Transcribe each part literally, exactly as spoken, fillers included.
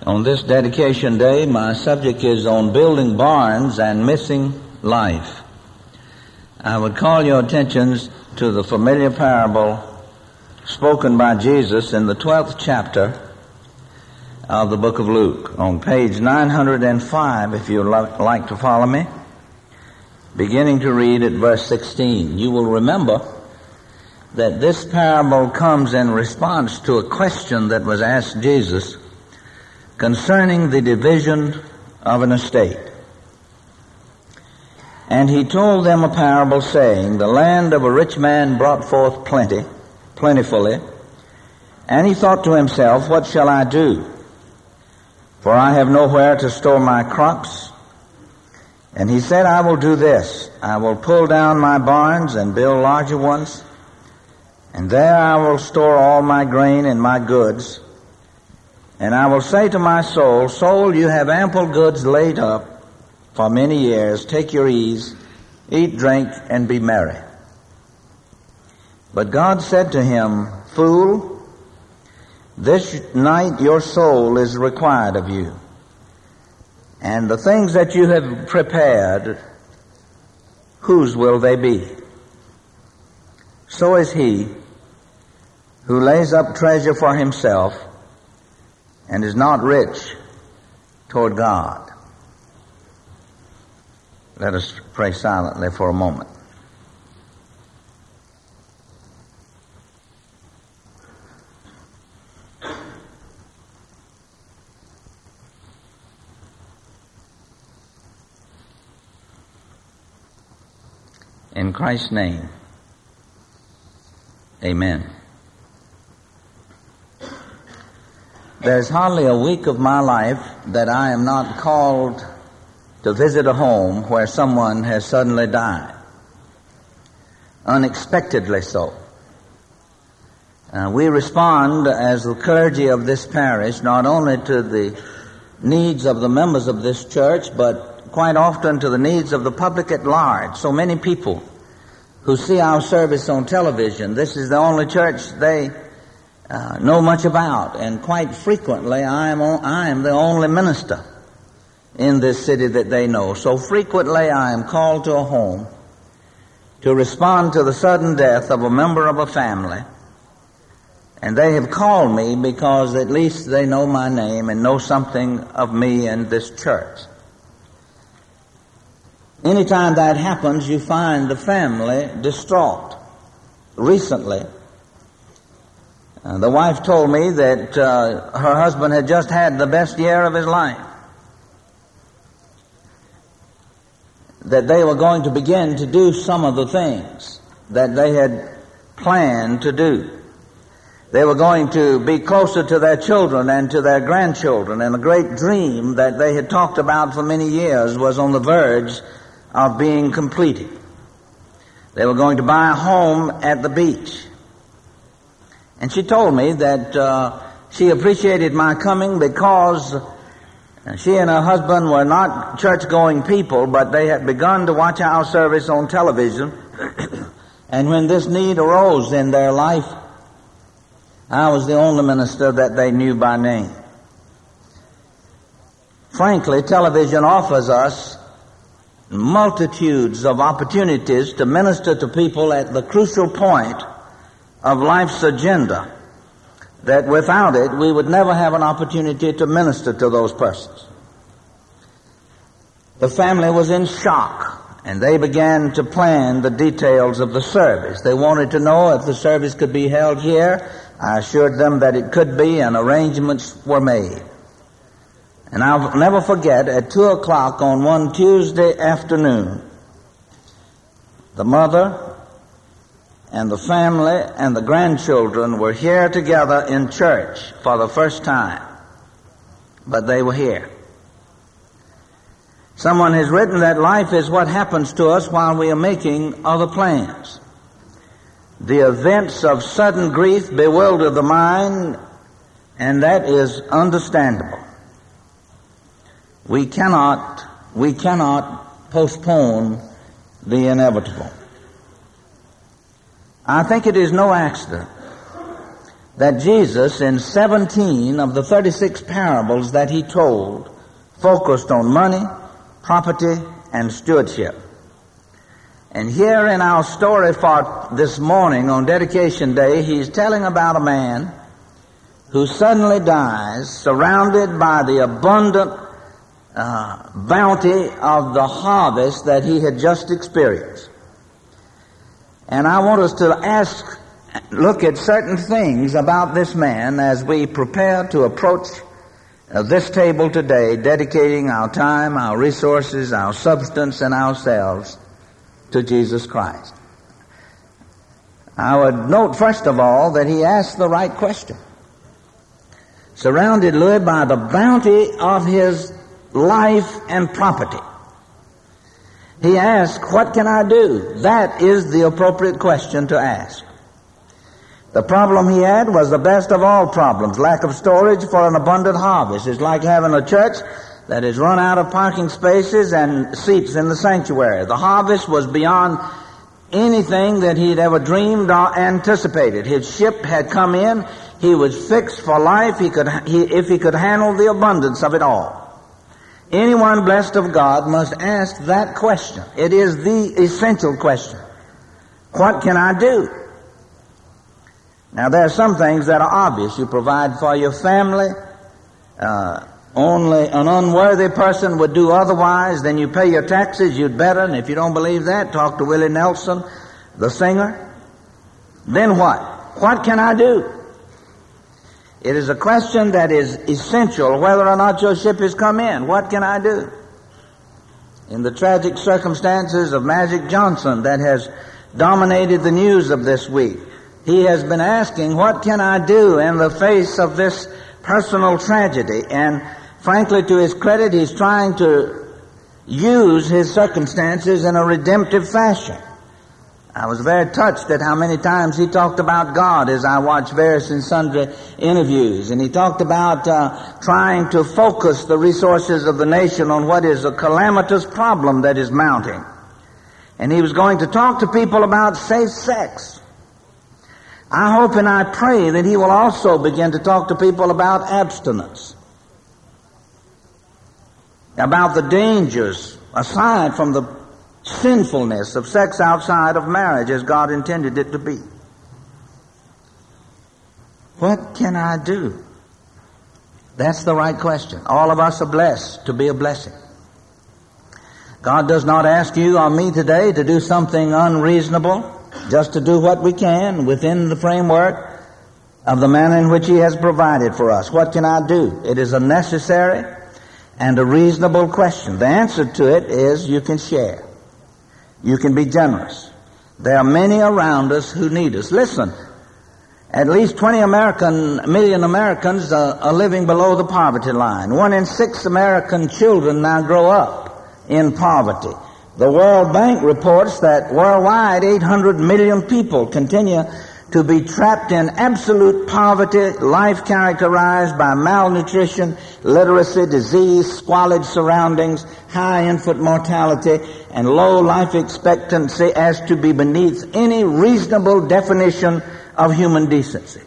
On this dedication day, my subject is on building barns and missing life. I would call your attentions to the familiar parable spoken by Jesus in the twelfth chapter of the book of Luke, on page nine hundred five, if you'd like to follow me, beginning to read at verse sixteen. You will remember that this parable comes in response to a question that was asked Jesus concerning the division of an estate. And he told them a parable, saying, the land of a rich man brought forth plenty, plentifully, and he thought to himself, what shall I do? For I have nowhere to store my crops. And he said, I will do this. I will pull down my barns and build larger ones, and there I will store all my grain and my goods. And I will say to my soul, soul, you have ample goods laid up for many years. Take your ease, eat, drink, and be merry. But God said to him, fool, this night your soul is required of you. And the things that you have prepared, whose will they be? So is he who lays up treasure for himself and is not rich toward God. Let us pray silently for a moment. In Christ's name, amen. There's hardly a week of my life that I am not called to visit a home where someone has suddenly died, unexpectedly so. Uh, we respond as the clergy of this parish not only to the needs of the members of this church, but quite often to the needs of the public at large. So many people who see our service on television, this is the only church they uh, know much about, and quite frequently I am on, I am the only minister in this city that they know. So frequently I am called to a home to respond to the sudden death of a member of a family, and they have called me because at least they know my name and know something of me and this church. Anytime that happens, you find the family distraught. Recently, uh, the wife told me that uh, her husband had just had the best year of his life, that they were going to begin to do some of the things that they had planned to do. They were going to be closer to their children and to their grandchildren, and a great dream that they had talked about for many years was on the verge of being completed. They were going to buy a home at the beach. And she told me that uh, she appreciated my coming because she and her husband were not church-going people, but they had begun to watch our service on television. And when this need arose in their life, I was the only minister that they knew by name. Frankly, television offers us multitudes of opportunities to minister to people at the crucial point of life's agenda, that without it we would never have an opportunity to minister to those persons. The family was in shock, and they began to plan the details of the service. They wanted to know if the service could be held here. I assured them that it could be, and arrangements were made. And I'll never forget, at two o'clock on one Tuesday afternoon, the mother and the family and the grandchildren were here together in church for the first time. But they were here. Someone has written that life is what happens to us while we are making other plans. The events of sudden grief bewilder the mind, and that is understandable. We cannot, we cannot postpone the inevitable. I think it is no accident that Jesus, in seventeen of the thirty-six parables that he told, focused on money, property, and stewardship. And here in our story for this morning on Dedication Day, he's telling about a man who suddenly dies, surrounded by the abundant uh, bounty of the harvest that he had just experienced. And I want us to ask, look at certain things about this man as we prepare to approach uh, this table today, dedicating our time, our resources, our substance, and ourselves to Jesus Christ. I would note, first of all, that he asked the right question. Surrounded, Louis, by the bounty of his life and property, he asked, what can I do? That is the appropriate question to ask. The problem he had was the best of all problems, lack of storage for an abundant harvest. It's like having a church that has run out of parking spaces and seats in the sanctuary. The harvest was beyond anything that he'd ever dreamed or anticipated. His ship had come in. He was fixed for life. He could, he, if he could handle the abundance of it all. Anyone blessed of God must ask that question. It is the essential question. What can I do? Now, there are some things that are obvious. You provide for your family. Uh, only an unworthy person would do otherwise. Then you pay your taxes. You'd better. And if you don't believe that, talk to Willie Nelson, the singer. Then what? What can I do? It is a question that is essential whether or not your ship has come in. What can I do? In the tragic circumstances of Magic Johnson that has dominated the news of this week, he has been asking, what can I do in the face of this personal tragedy? And frankly, to his credit, he's trying to use his circumstances in a redemptive fashion. I was very touched at how many times he talked about God as I watched various and sundry interviews. And he talked about uh, trying to focus the resources of the nation on what is a calamitous problem that is mounting. And he was going to talk to people about safe sex. I hope and I pray that he will also begin to talk to people about abstinence, about the dangers, aside from the sinfulness of sex outside of marriage as God intended it to be. What can I do? That's the right question. All of us are blessed to be a blessing. God does not ask you or me today to do something unreasonable, just to do what we can within the framework of the manner in which He has provided for us. What can I do? It is a necessary and a reasonable question. The answer to it is you can share. You can be generous. There are many around us who need us. Listen, at least twenty American, million Americans uh, are living below the poverty line. One in six American children now grow up in poverty. The World Bank reports that worldwide eight hundred million people continue to be trapped in absolute poverty, life characterized by malnutrition, literacy, disease, squalid surroundings, high infant mortality, and low life expectancy as to be beneath any reasonable definition of human decency.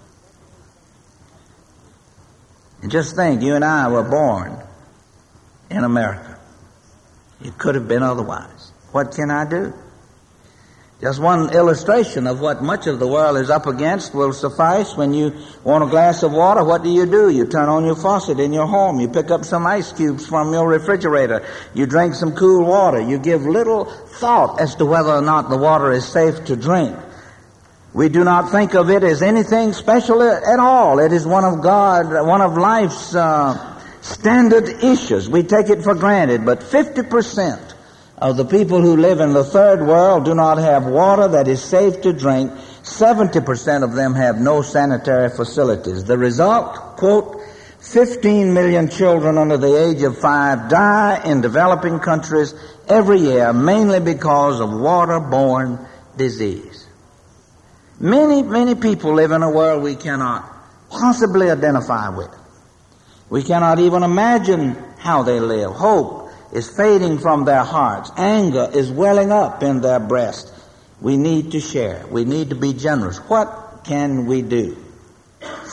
And just think, you and I were born in America. It could have been otherwise. What can I do? Just one illustration of what much of the world is up against will suffice. When you want a glass of water, what do you do? You turn on your faucet in your home. You pick up some ice cubes from your refrigerator. You drink some cool water. You give little thought as to whether or not the water is safe to drink. We do not think of it as anything special at all. It is one of God, one of life's uh, standard issues. We take it for granted, but fifty percent of the people who live in the third world do not have water that is safe to drink. seventy percent of them have no sanitary facilities. The result, quote, fifteen million children under the age of five die in developing countries every year, mainly because of waterborne disease. Many, many people live in a world we cannot possibly identify with. We cannot even imagine how they live. Hope is fading from their hearts. Anger is welling up in their breast. We need to share. We need to be generous. What can we do?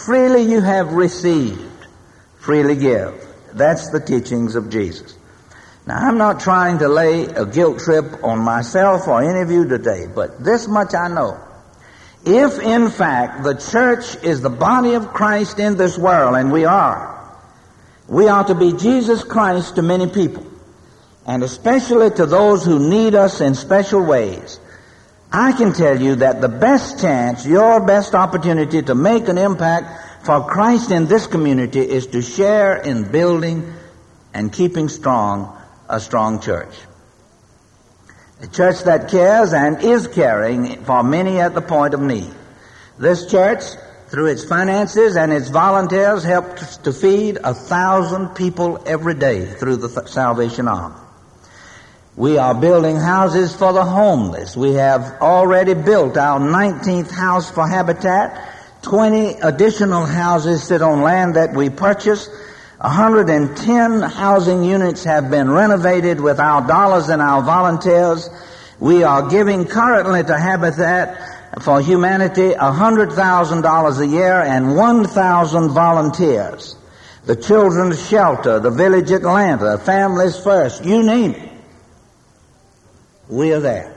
freely you have received, freely give. That's the teachings of Jesus. Now, I'm not trying to lay a guilt trip on myself or any of you today, but this much I know. If, in fact, the church is the body of Christ in this world, and we are, we are to be Jesus Christ to many people, and especially to those who need us in special ways. I can tell you that the best chance, your best opportunity to make an impact for Christ in this community is to share in building and keeping strong a strong church. A church that cares and is caring for many at the point of need. This church, through its finances and its volunteers, helps to feed a thousand people every day through the Salvation Army. We are building houses for the homeless. We have already built our nineteenth house for Habitat. twenty additional houses sit on land that we purchased. one hundred ten housing units have been renovated with our dollars and our volunteers. We are giving currently to Habitat for Humanity one hundred thousand dollars a year and one thousand volunteers. The Children's Shelter, the Village Atlanta, Families First, you name it. We are there.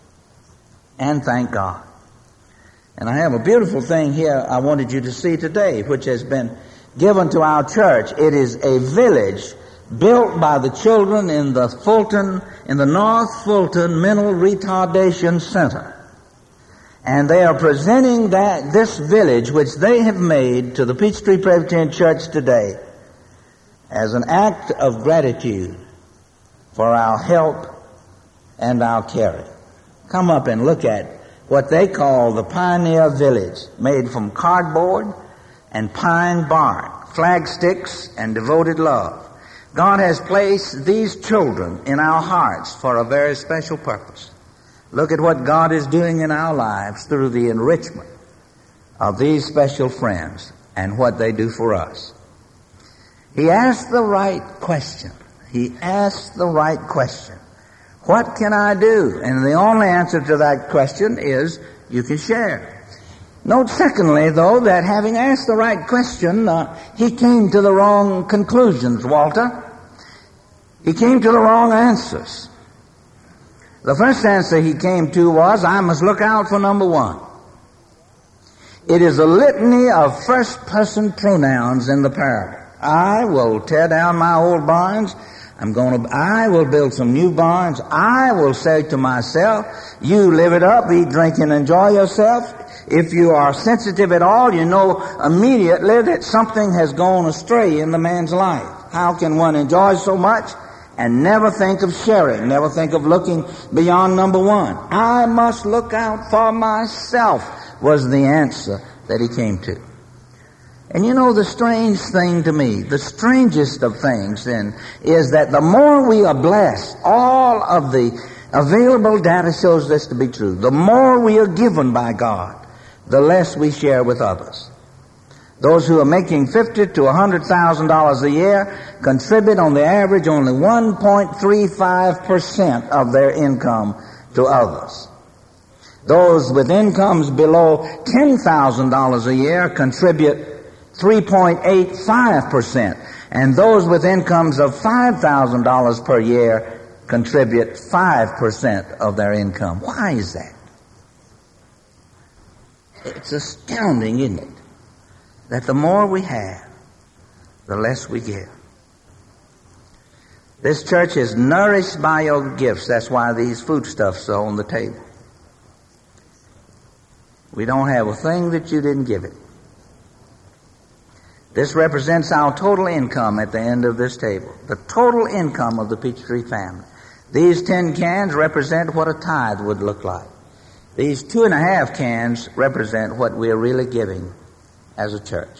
And thank God. And I have a beautiful thing here I wanted you to see today, which has been given to our church. It is a village built by the children in the Fulton, in the North Fulton Mental Retardation Center. And they are presenting that, this village, which they have made to the Peachtree Presbyterian Church today, as an act of gratitude for our help and our caring. Come up and look at what they call the Pioneer Village, made from cardboard and pine bark, flag sticks, and devoted love. God has placed these children in our hearts for a very special purpose. Look at what God is doing in our lives through the enrichment of these special friends and what they do for us. He asked the right question. He asked the right question. What can I do? And the only answer to that question is you can share. Note secondly, though, that having asked the right question, uh, he came to the wrong conclusions, Walter. He came to the wrong answers. The first answer he came to was, I must look out for number one. It is a litany of first-person pronouns in the parable. I will tear down my old barns. I'm going to, I will build some new barns. I will say to myself, you live it up, eat, drink, and enjoy yourself. If you are sensitive at all, you know immediately that something has gone astray in the man's life. How can one enjoy so much and never think of sharing, never think of looking beyond number one? I must look out for myself was the answer that he came to. And you know, the strange thing to me, the strangest of things then, is that the more we are blessed, all of the available data shows this to be true. The more we are given by God, the less we share with others. Those who are making fifty to one hundred thousand dollars a year contribute on the average only one point three five percent of their income to others. Those with incomes below ten thousand dollars a year contribute three point eight five percent, and those with incomes of five thousand dollars per year contribute five percent of their income. Why is that? It's astounding, isn't it? That the more we have, the less we give. This church is nourished by your gifts. That's why these foodstuffs are on the table. We don't have a thing that you didn't give it. This represents our total income at the end of this table. The total income of the Peachtree family. These ten cans represent what a tithe would look like. These two and a half cans represent what we are really giving as a church.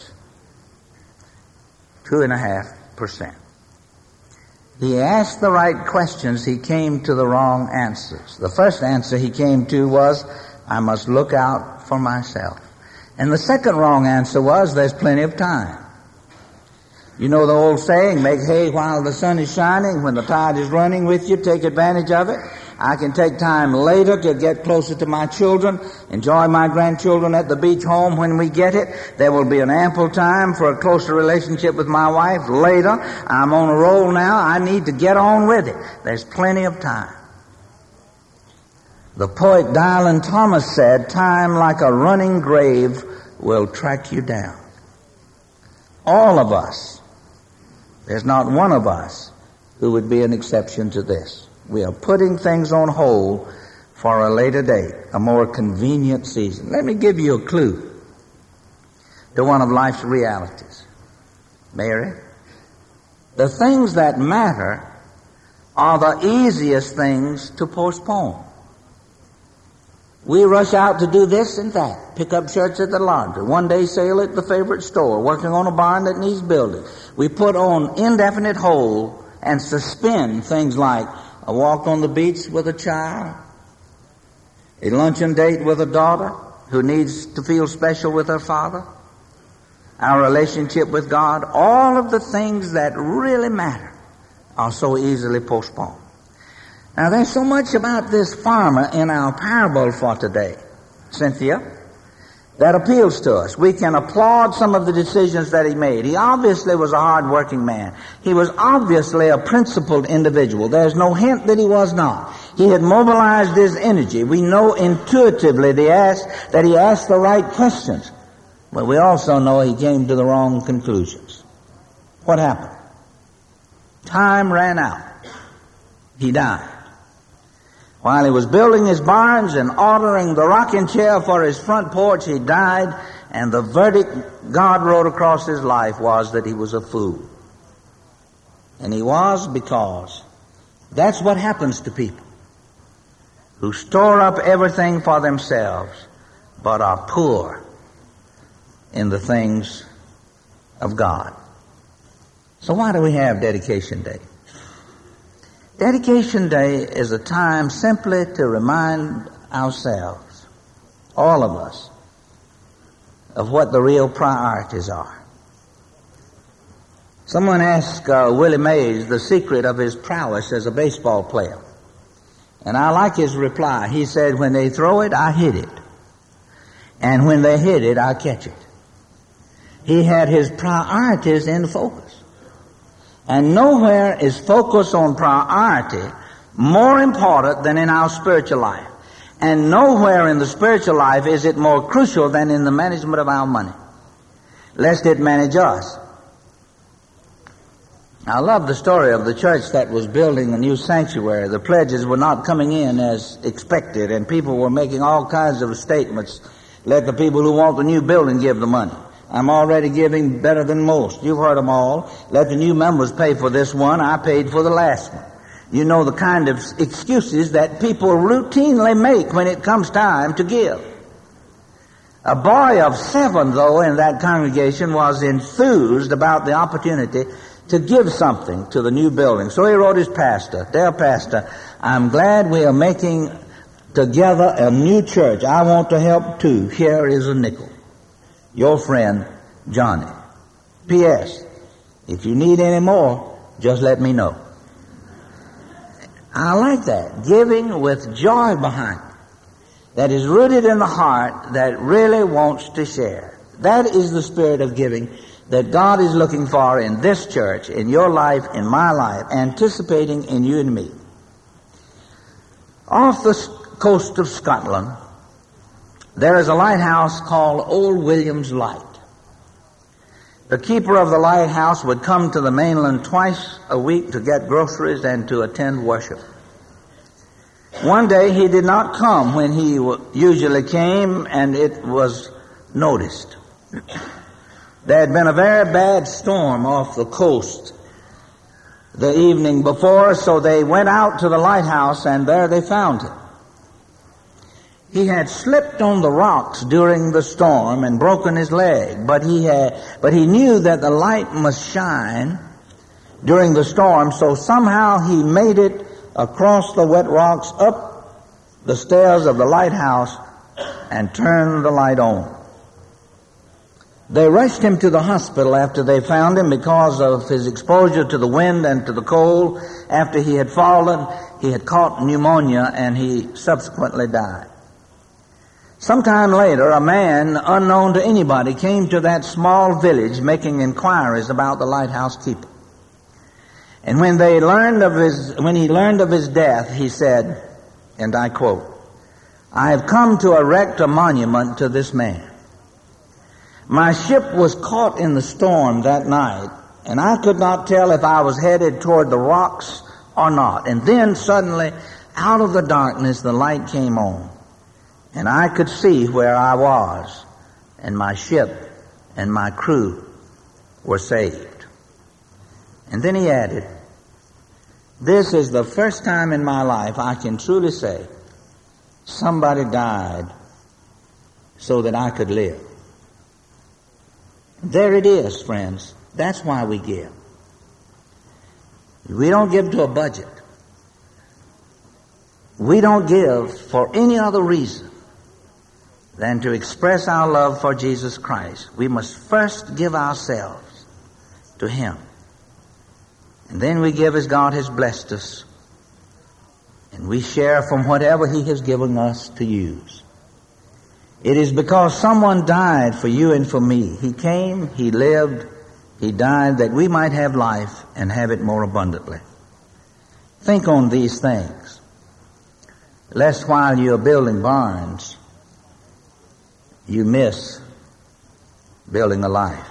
Two and a half percent. He asked the right questions. He came to the wrong answers. The first answer he came to was, I must look out for myself. And the second wrong answer was, there's plenty of time. You know the old saying, make hay while the sun is shining. When the tide is running with you, take advantage of it. I can take time later to get closer to my children, enjoy my grandchildren at the beach home when we get it. There will be an ample time for a closer relationship with my wife later. I'm on a roll now. I need to get on with it. There's plenty of time. The poet Dylan Thomas said, time like a running grave will track you down. All of us, there's not one of us who would be an exception to this. We are putting things on hold for a later date, a more convenient season. Let me give you a clue to one of life's realities. Mary, the things that matter are the easiest things to postpone. We rush out to do this and that, pick up shirts at the laundry, one day sale at the favorite store, working on a barn that needs building. We put on indefinite hold and suspend things like a walk on the beach with a child, a luncheon date with a daughter who needs to feel special with her father, our relationship with God. All of the things that really matter are so easily postponed. Now, there's so much about this farmer in our parable for today, Cynthia, that appeals to us. We can applaud some of the decisions that he made. He obviously was a hard-working man. He was obviously a principled individual. There's no hint that he was not. He had mobilized his energy. We know intuitively that he asked, that he asked the right questions. But we also know he came to the wrong conclusions. What happened? Time ran out. He died. While he was building his barns and ordering the rocking chair for his front porch, he died, and the verdict God wrote across his life was that he was a fool. And he was because that's what happens to people who store up everything for themselves but are poor in the things of God. So why do we have Dedication Day? Dedication Day is a time simply to remind ourselves, all of us, of what the real priorities are. Someone asked uh, Willie Mays the secret of his prowess as a baseball player. And I like his reply. He said, when they throw it, I hit it. And when they hit it, I catch it. He had his priorities in focus. And nowhere is focus on priority more important than in our spiritual life. And nowhere in the spiritual life is it more crucial than in the management of our money, lest it manage us. I love the story of the church that was building a new sanctuary. The pledges were not coming in as expected, and people were making all kinds of statements. Let the people who want the new building give the money. I'm already giving better than most. You've heard them all. Let the new members pay for this one. I paid for the last one. You know the kind of excuses that people routinely make when it comes time to give. A boy of seven, though, in that congregation was enthused about the opportunity to give something to the new building. So he wrote his pastor, "Dear Pastor, I'm glad we are making together a new church. I want to help too. Here is a nickel. Your friend, Johnny. P S If you need any more, just let me know." I like that. Giving with joy behind it. That is rooted in the heart that really wants to share. That is the spirit of giving that God is looking for in this church, in your life, in my life, anticipating in you and me. Off the coast of Scotland, there is a lighthouse called Old William's Light. The keeper of the lighthouse would come to the mainland twice a week to get groceries and to attend worship. One day he did not come when he usually came, and it was noticed. There had been a very bad storm off the coast the evening before, so they went out to the lighthouse, and there they found him. He had slipped on the rocks during the storm and broken his leg, but he had, but he knew that the light must shine during the storm, so somehow he made it across the wet rocks, up the stairs of the lighthouse, and turned the light on. They rushed him to the hospital after they found him because of his exposure to the wind and to the cold. After he had fallen, he had caught pneumonia and he subsequently died. Sometime later, a man unknown to anybody came to that small village making inquiries about the lighthouse keeper. And when they learned of his, when he learned of his death, he said, and I quote, "I have come to erect a monument to this man. My ship was caught in the storm that night, and I could not tell if I was headed toward the rocks or not. And then suddenly, out of the darkness, the light came on, and I could see where I was, and my ship and my crew were saved." And then he added, "This is the first time in my life I can truly say somebody died so that I could live." There it is, friends. That's why we give. We don't give to a budget. We don't give for any other reason than to express our love for Jesus Christ. We must first give ourselves to Him. And then we give as God has blessed us. And we share from whatever He has given us to use. It is because someone died for you and for me. He came, He lived, He died that we might have life and have it more abundantly. Think on these things, lest while you're building barns, you miss building a life.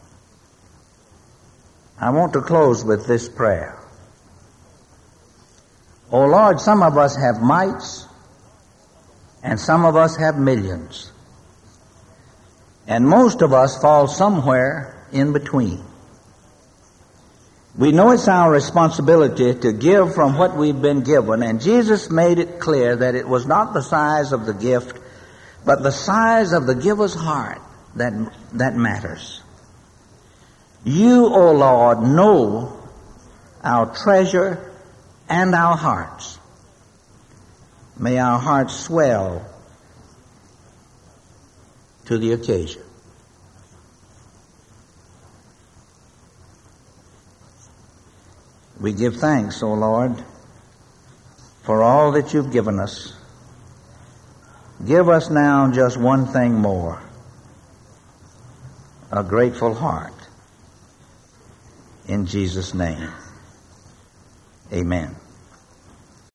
I want to close with this prayer. Oh Lord, some of us have mites, and some of us have millions. And most of us fall somewhere in between. We know it's our responsibility to give from what we've been given, and Jesus made it clear that it was not the size of the gift, but the size of the giver's heart that, that matters. You, O Lord, know our treasure and our hearts. May our hearts swell to the occasion. We give thanks, O Lord, for all that you've given us. Give us now just one thing more, a grateful heart. In Jesus' name, amen.